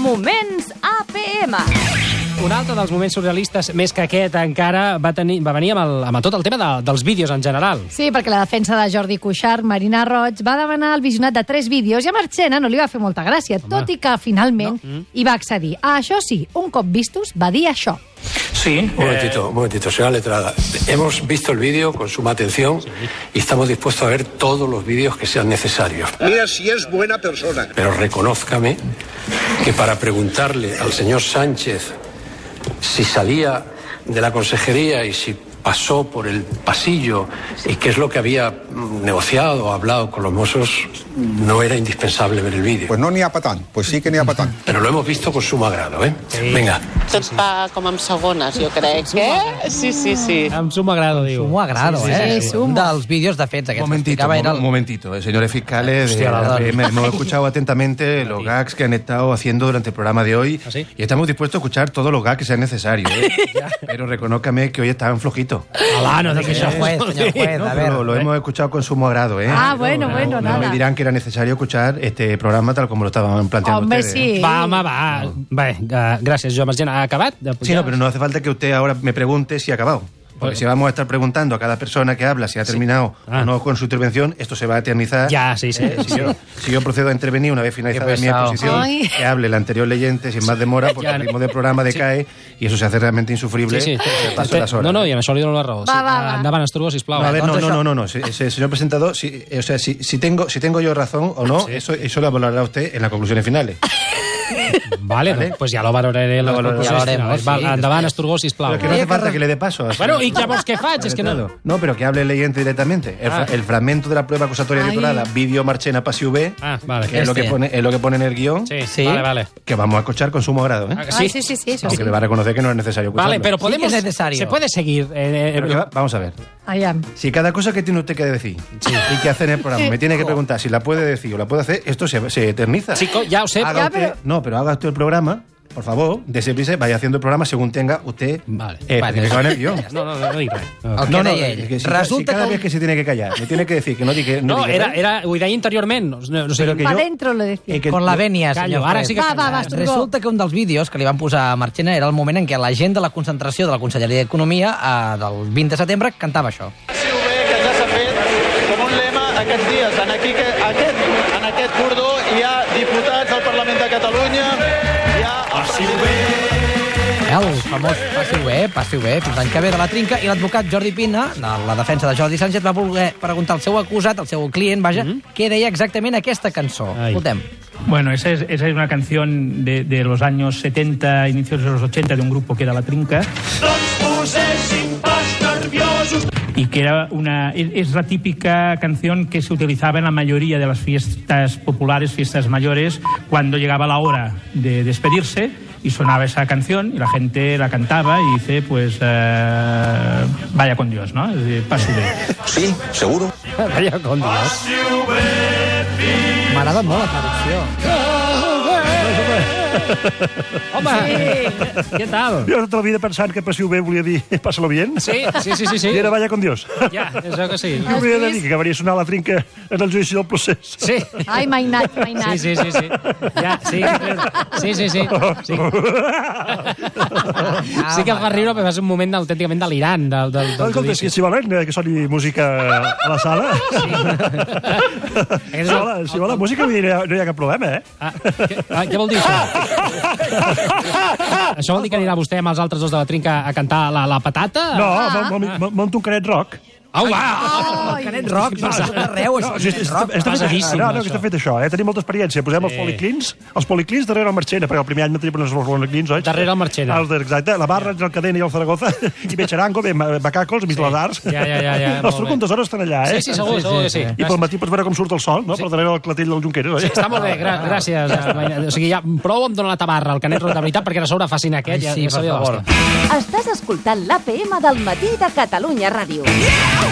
Moments APM. Un altre dels moments surrealistes, més que aquest encara, va venir amb tot el tema dels vídeos en general. Sí, perquè la defensa de Jordi Cuixart, Marina Roig, va demanar el visionat de 3 vídeos i a Marchena no li va fer molta gràcia, tot i que finalment hi va accedir. Això sí, un cop vistos, va dir això. Sí. Un momentito, señora letrada. Hemos visto el vídeo con suma atención y estamos dispuestos a ver todos los vídeos que sean necesarios. Mira si es buena persona. Pero reconózcame que para preguntarle al señor Sánchez si salía de la consejería y si pasó por el pasillo y qué es lo que había negociado o hablado con los Mossos, no era indispensable ver el vídeo. Pues no n'hi ha pa tant, pues sí que n'hi ha pa tant. Pero lo hemos visto con sumo agrado, ¿eh? Sí. Venga. Tot va com amb segones, jo crec, eh? Sí. Amb sumo agrado, diu. Sumo agrado, Sí, Un dels vídeos, de fet, aquests que explicava era... Un momentito, señores fiscales, hemos escuchado atentamente los gags que han estado haciendo durante el programa de hoy. ¿Ah, sí? Y estamos dispuestos a escuchar todos los gags que sean necesarios, ¿eh? Pero reconózcame que hoy estaban flojitos. Hola, no dic això. Señor juez, a ver. Lo hemos escuchado con sumo agrado, ¿eh? Bueno, No nada. me dirán que era necesario escuchar este programa tal como lo estaban planteando Hombre, ustedes. sí. Va, home, va. Bé, gràcies, Joan Marchena. Ha acabat? Sí, no, pero no hace falta que usted ahora me pregunte si ha acabado. Porque si vamos a estar preguntando a cada persona que habla si ha terminado o no con su intervención, esto se va a eternizar. Ya, sí. Si yo procedo a intervenir una vez finalizada mi exposición, Ay. que hable el anterior leyente sin más demora, porque el ritmo del programa decae y eso se hace realmente insufrible. Sí. El paso de las horas. No, i amb això li dono la raó. Va. Endavant, Asturgo, sisplau. No, a ver, no. Señor presentador, si tengo yo razón o no, eso lo valorará usted en las conclusiones finales. Vale, pues ja lo valoraré. Ja valorarem, sí. Endavant, Asturgo, sisplau. Pero que no hace falta que le dé paso. Bueno, i llavors què faig? És que no... No, pero que hable el leyente directamente. El fragmento de la prueba acusatoria titulada Vídeo Marchena Pasiu B, vale. que es lo que pone en el guión, Sí. Vale. que vamos a escuchar con sumo agrado, ¿eh? Sí, eso Aunque me va a reconocer que no es necesario escucharlo. Vale, pero podemos... Sí que es necesario. ¿Se puede seguir? Vamos a ver. Allá. Si cada cosa que tiene usted que decir y que hace en el programa me tiene que preguntar si la puede decir o la puede hacer, esto se eterniza. Chico, ya lo sé. No, pero haga usted el programa, por favor, desempiece, vaya haciendo el programa según tenga usted especificado en el guión. No dic res. El que deia ell. Es que si Resulta cada que... vez que se tiene que callar, me tiene que decir que no diga No, res. ho deia interiorment. No sé. Pero que Pa' yo- dentro lo decía. que Con la venia, Callo, senyor ara juez. sí que... Va, Asturgo. Resulta que un dels vídeos que li van posar a Marchena era el moment en què la gent de la concentració de la Conselleria d'Economia del 20 de setembre cantava això. Que ja s'ha fet com un lema aquests dies. En aquest cordó hi ha diputats del Parlament de Catalunya, hi ha el president... El famós Passiu bé, fins l'any que ve de la trinca, i l'advocat Jordi Pina, de la defensa de Jordi Sánchez, va voler preguntar al seu acusat, al seu client, què deia exactament aquesta cançó. Escoltem. Bueno, esa es una canción de los años 70, inicios de los 80, de un grupo que era La Trinca. Y que era es la típica canción que se utilizaba en la mayoría de las fiestas populares, fiestas mayores, cuando llegaba la hora de despedirse y sonaba esa canción y la gente la cantaba y dice, pues, vaya con Dios, ¿no? Es decir, Passiu bé. Sí, seguro. Vaya con Dios. M'agrada molt la traducció. Home, què tal? Jo tota la vida pensant que Passiu bé volia dir pásalo bien. Sí. I era vaya con Dios. Ja, això que sí. Jo hauria de dir que acabaria sonar la trinca en el judici del procés. Sí. Ai, m'ha anat. Sí. Ja, sí. Sí que fa riure, però va ser un moment autènticament delirant del Escolta, judici. si volen que soni música a la sala... Si volen música no hi ha cap problema, eh? Què vol dir això? Això vol dir que anirà vostè amb els altres dos de la trinca a cantar la patata? No, monto un canet rock. Au, va! El Canet Rock, no, és arreu, això. Està fet això, Tenim molta experiència. Posem els policlins darrere el Marchena, perquè el primer any no tenim els policlins, oi? Darrere el Marchena. Exacte, la Barra, el Cadena i el Zaragoza, i ve Charango, ve Bacaco, els amics de les arts. Ja. Els truco 2 hores estan allà, eh? Sí, segur que sí. I pel matí pots veure com surt el sol, no? Per darrere el clatell del Junqueras, oi? Està molt bé, gràcies. O sigui, ja prou em dóna la tabarra, el Canet Rock, de veritat, perquè a sobre facin aquest. Sí, per favor. Estàs escoltant l'APM del matí de Catalunya Ràdio.